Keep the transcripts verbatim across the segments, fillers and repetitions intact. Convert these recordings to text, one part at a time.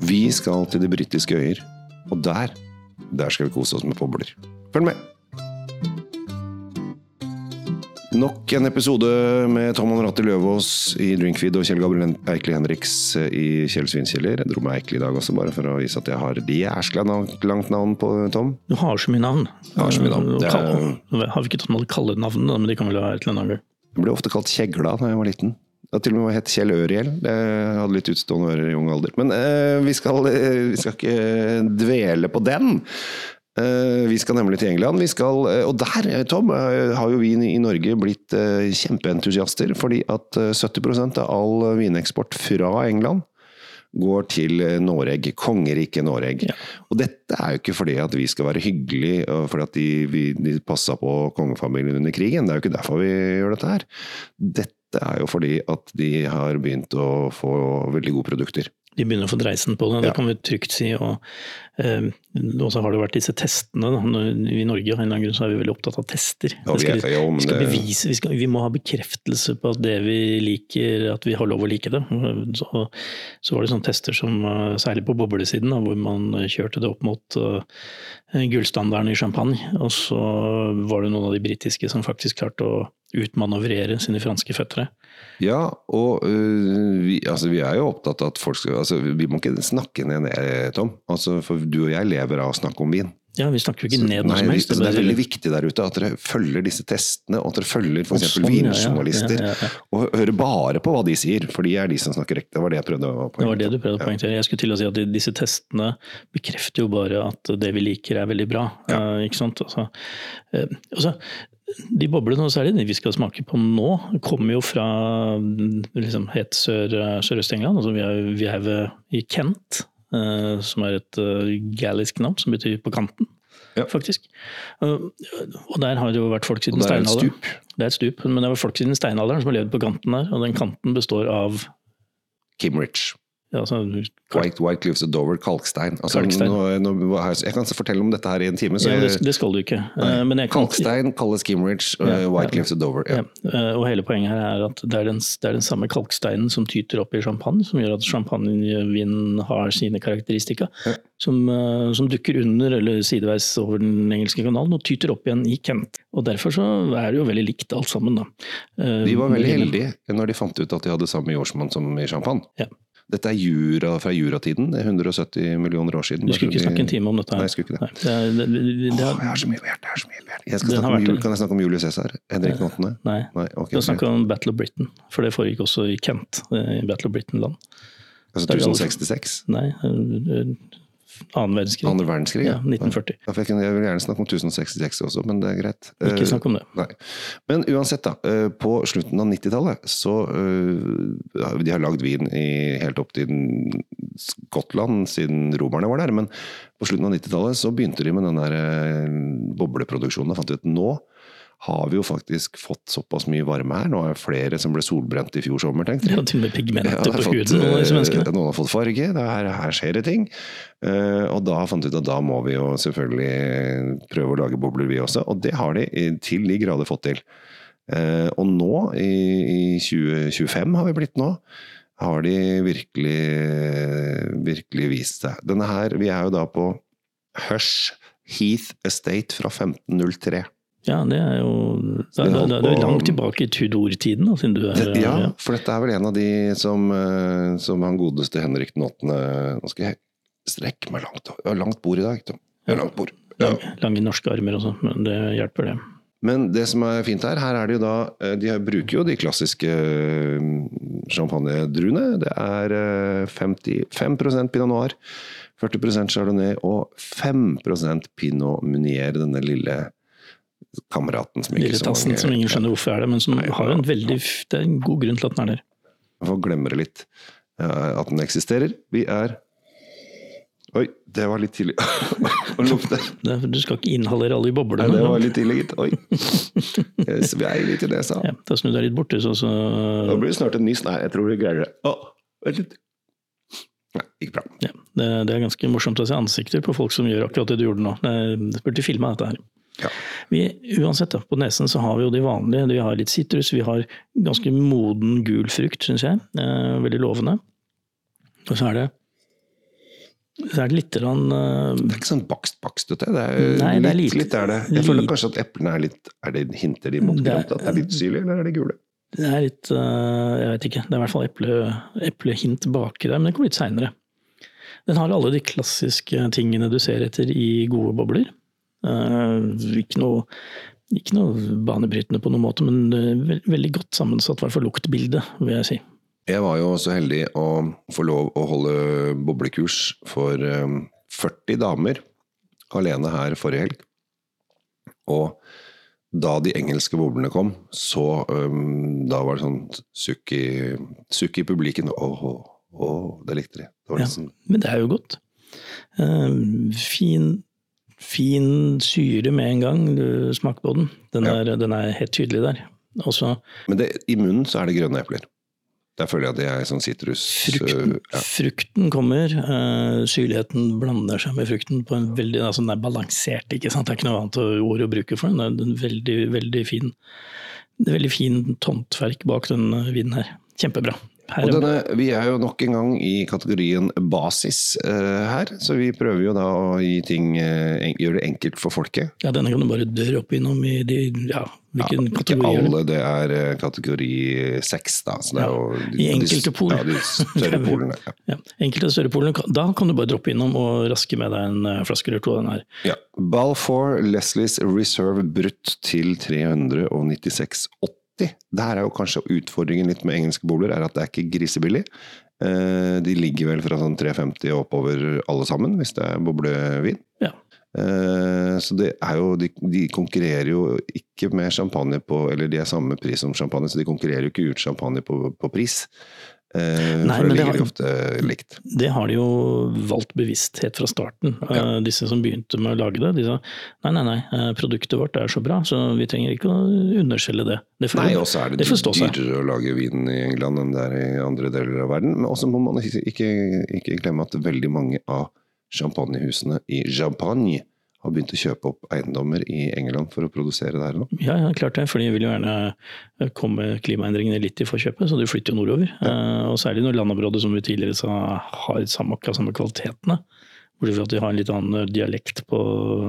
Vi skal til de britiske øyer, og der, der skal vi kose oss med bobler. Følg med! Nok en episode med Tom Honorati Løvås i Drinkfeed og Kjell Gabriel Eikli Henriks i Kjell Svinkjeller. Jeg dro meg Eikli i dag også, bare for å vise at jeg har jæskla langt navn på Tom. Du har så mye navn. Jeg har så mye navn. Det er... Har vi ikke tatt med å kalle navn, men de kan vel ha et eller annet gang. Jeg ble ofte kalt Kjegla da jeg var liten. Det til og med hett Kjell Øriel. Det hadde litt utstående ører i ung alder. Men eh, vi, skal, eh, vi skal ikke dvele på den. Vi skal nemlig til England. Vi skal, og der, Tom, har jo vi i Norge blitt kjempeentusiaster, fordi at sytti prosent av all vineksport fra England går til Noreg, kongeriket Noreg. Ja. Og dette er jo ikke fordi at vi skal være hyggelige, og fordi at de, vi, de passet på kongefamilien under krigen. Det er jo ikke derfor vi gjør dette her. Dette er jo fordi at de har begynt å få veldig gode produkter. De begynner å få dreisen på det, det kan vi trygt si, og, eh, og så har det vært disse testene, da. I Norge av en eller annen grunn så er vi veldig opptatt av tester. Ja, vi, skal, jo, vi, skal bevise, vi, skal, vi må ha bekreftelse på at det vi liker, at vi har lov å like det. Så, så var det sånne tester som, særlig på boblesiden, da, hvor man kjørte det opp mot uh, gullstandarden i champagne, og så var det noen av de britiske som faktisk klarte å utmanøvrere sine franske føttere. Ja, og uh, vi, altså, vi er jo opptatt av at folk skal, altså, vi må ikke snakke ned ned, Tom. Altså, for du og jeg lever av å snakke om vin. Ja, vi snakker jo ikke ned noe som helst. Det er veldig viktig der ute at dere følger disse testene, og at dere følger for eksempel vinjournalister, ja, ja, ja, ja. Og hører bare på hva de sier, for de er de som snakker riktig. Det var det jeg prøvde å poengtere. Det var det du prøvde å poengtere. Jeg skulle til å si at disse testene bekrefter jo bare at det vi liker er veldig bra. Ja. Uh, ikke sant? Altså, uh, altså, de boblene, og særlig de vi skal smake på nå, kommer jo fra liksom, het Sør, Sør-Øst-England. Altså, vi er, vi er i Kent, uh, som er et uh, galisk navn, som betyr på kanten, ja. Faktisk. Uh, og der har det jo vært folk siden steinalderen. Det er et stup. Det er et stup, men det var folk siden steinalderen som har levd på kanten der, og den kanten består av Kimmeridge. Ja, altså, White, White Cliffs of Dover, kalkstein. Altså, kalkstein. Nå, nå, jeg kan fortelle om dette her i en time. Så ja, det, det skal du ikke. Men jeg kan... Kalkstein kalles Kimmeridge, ja, White ja, Cliffs of Dover. Ja. Ja. Og hele poenget her er at det er, den, det er den samme kalksteinen som tyter opp i champagne, som gjør at champagnevinen har sine karakteristika, ja. som, som dukker under eller sideveis over den engelske kanalen og tyter opp igjen i Kent. Og derfor så er det jo veldig likt alt sammen. Da. De var veldig heldige når de fant ut at de hadde samme jordsmonn som i champagne. Ja. Dette er jura, fra juratiden, det er hundre og sytti millioner år siden. Du skulle ikke snakke en time om dette her. Nei, jeg skulle ikke det. Nei, det, er, det, det, det er, Åh, jeg har så mye vært, jeg har så mye vært. Jeg skal snakke om, jul, kan jeg snakke om Julius Caesar? Henrik den åttende? Nei, Nei okay, jeg snakker om Battle of Britain, for det foregikk også i Kent, i Battle of Britain-land. Altså tusen sekstiseks? Nei, annen verdenskrig. Andre verdenskrig, ja. nitten førti. Ja, jeg, kunne, jeg vil gjerne snakke om tusen sekstiseks også, men det er greit. Ikke snakk om det. Nei. Men uansett da, på slutten av nittitallet, så uh, de har lagd vin i helt opp til Skottland, siden romerne var der, men på slutten av nittitallet så begynte de med den der uh, bobleproduksjonen, og fant ut nå har vi jo faktisk fått såpass mye varme her. Nå er det flere som ble solbrent i fjor sommer, tenkte jeg. Ja, til og med pigmenter på fått, huden. Noen, noen har fått farge, her, her skjer det ting. Uh, og da fant vi ut at da må vi jo selvfølgelig prøve å lage bobler vi også, og det har de til de grader fått til. Uh, og nå, i, i tjue tjuefem har vi blitt nå, har de virkelig, virkelig vist seg. Denne her, vi er jo da på Hush Heath Estate fra femten null tre. Ja, det er jo det er, det er, det er langt tilbake i Tudor-tiden. Da, du er, ja, ja, for dette er vel en av de som, som han godeste Henrik den åttende. Nå skal jeg strekke meg langt. Jeg har langt bord i dag. Jeg har langt bord. Ja. Lang, lange norske armer også, men det hjelper det. Men det som er fint her, her er det jo da, de bruker jo de klassiske champagne-druene. Det er femtifem prosent Pinot Noir, førti prosent Chardonnay og fem prosent Pinot Meunier, denne lille kameraten som ikke Lille tassen som ingen skjønner hvorfor er det, men som Nei, har en veldig, det er en god grunn til at den er der. Jeg får glemme det litt, at den eksisterer. Vi er... Oi, det var litt tidlig å lukte. Du skal ikke inhalere alle i boblene. Nei, det var litt tidlig, gitt. Oi. Jeg svei litt i nesa. Ja, da snur deg litt borte, så... så... Da blir det snart en nys. Nei, jeg tror vi greier det. Å, vent litt. Nei, ikke bra. Ja, det, det er ganske morsomt å se ansikter på folk som gjør akkurat det du gjorde nå. Det burde filme dette her. Ja. Vi, uansett da, på nesen så har vi jo de vanlige, vi har litt citrus, vi har ganske moden gul frukt, synes jeg, eh, veldig lovende. Og så er det Så er det litt rann, uh, Det er ikke sånn bakst-bakst, det er, nei, litt, det er lite, litt er det. Jeg føler kanskje at eplene er litt, er det hinter de mot grønt, at det er litt syrlig, eller er det gule? Det er litt, uh, jeg vet ikke, det er i hvert fall eple, eplehint baki der, men det kommer litt senere. Den har alle de klassiske tingene du ser etter i gode bobler. Uh, ikke noe, ikke noe banebrytende på noen måte, men uh, veldig godt sammensatt, i hvert fall luktbildet, vil jeg si. Jeg var jo så heldig å få lov å holde boblekurs for um, førti damer alene her forrige helg. Og da de engelske boblene kom, så um, da var det sånn sukk i, sukk i publikken. Åh, åh, åh, det likte de. Det var ja, liksom... Men det er jo godt. Uh, fin, fin syre med en gang du smaker på den. Den er, ja. Den er helt tydelig der. Også, men det, i munnen så er det grønne epler. Der føler jeg at det er sånn sitrus... Frukten, uh, ja. frukten kommer, uh, syrligheten blander seg med frukten på en veldig, altså den er balansert, ikke sant? Det er ikke noe annet ord å bruke for den, det er en veldig, veldig fin, det er veldig fin håndverk bak den vinen her. Kjempebra. Her og denne, vi er jo nok en gang i kategorien basis uh, her, så vi prøver jo da å gi ting, uh, en, gjøre det enkelt for folket. Ja, denne kan du bare døre opp innom i de, ja, hvilken ja, kategori ikke alle, det er uh, kategori seks da. Så det er ja, jo, de, i enkelte pol. Ja, de større polene. Ja. Ja, enkelte større polene, da kan du bare droppe innom og raske med deg en uh, flaske eller to av den her. Ja, Balfour Leslie's Reserve brutt til tre hundre nittiseks komma åtti. Det her er jo kanskje utfordringen litt med engelske bobler, er at det er ikke grisebillig. De ligger vel fra sånn tre femti og oppover alle sammen, hvis det er boblevin. Ja. Så det er jo, de, de konkurrerer jo ikke med champagne på, eller de er samme pris som champagne, så de konkurrerer jo ikke ut champagne på, på pris. Nei, for det ligger det har, ofte likt. Det har de jo valgt bevisst helt fra starten. Ja. Disse som begynte med å lage det, de sa nei, nei, nei, produktet vårt er så bra, så vi trenger ikke å underskjelle det. Det får, nei, også er det, det dyrere å lage vin i England enn det er i andre deler av verden, men også må man ikke, ikke, ikke glemme at veldig mange av champagnehusene i Champagne har begynt å kjøpe opp eiendommer i England for å produsere der nå. Ja, ja, klart det, for de vil jo gjerne komme klimaendringene litt i forkjøpet, så de flytter jo nordover. Ja. Uh, og særlig når landområdet som vi tidligere sa har samme, samme kvalitetene, bortsett fra at de har en litt annen dialekt på,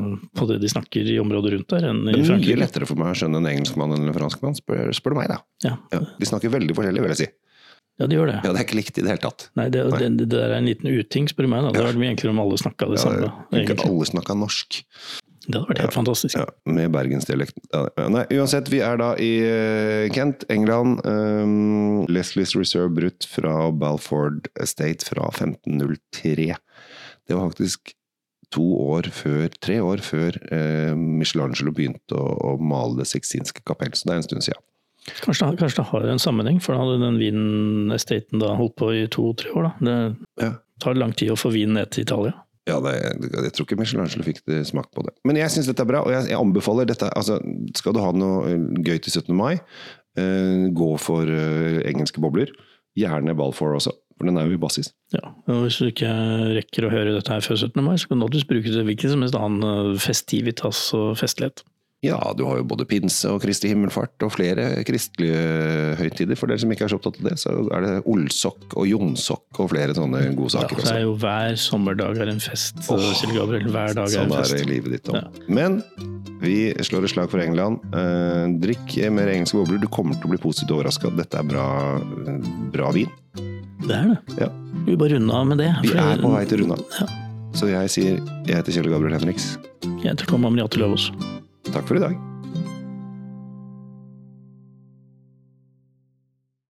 på det de snakker i området rundt der enn i Frankrike. Det er mye lettere for meg å skjønne en engelskmann enn en franskmann, spør, spør du meg da. Ja. Ja, de snakker veldig forskjellig, vil jeg si. Ja, de gjør det. Ja, det er ikke likt i det hele tatt. Nei, det, Nei. Det, det der er en liten uting, spør du meg. Da. Det hadde vært mye enklere om alle snakket det ja, samme. Ikke alle snakket norsk. Det hadde vært helt ja, fantastisk. Ja, med bergensdialekt. Ja, nei, uansett, vi er da i Kent, England. Um, Leslie's Reserve brutt fra Balfour Estate fra femten null tre. Det var faktisk to år før, tre år før uh, Michelangelo begynte å, å male det Sixtinske kapell, så det er en stund siden. Kanskje det, kanskje det har en sammenheng, for da hadde den vinen-estaten da holdt på i to-tre år. Da. Det ja. tar lang tid å få vin ned til Italia. Ja, det, jeg tror ikke Michelangelo fikk det smak på det. Men jeg synes dette er bra, og jeg, jeg anbefaler dette. Altså, skal du ha noe gøy til syttende mai, eh, gå for eh, engelske bobler. Gjerne Balfour også, for den er jo i basis. Ja, og hvis du ikke rekker å høre dette her før syttende mai, så kan du også bruke det hvilken som helst annen festivitas og festlighet. Ja, du har jo både pinse og Kristi himmelfart og flere kristelige høytider. For dere som ikke er så opptatt av det, så er det Olsok og Jonsok og flere sånne gode saker. Ja, det er jo hver sommerdag er en fest, oh, Kjell Gabriel, hver dag er en fest. Sånn er det i livet ditt også. Ja. Men vi slår et slag for England. Eh, drikk mer engelske bobler. Du kommer til å bli positivt overrasket. Dette er bra, bra vin. Det er det. Ja. Vi bare runde av med det. Vi er på vei til runde av. Ja. Så jeg sier, jeg heter Kjell Gabriel Henriks. Jeg heter Tom Amriate Løvås. Takk for i dag.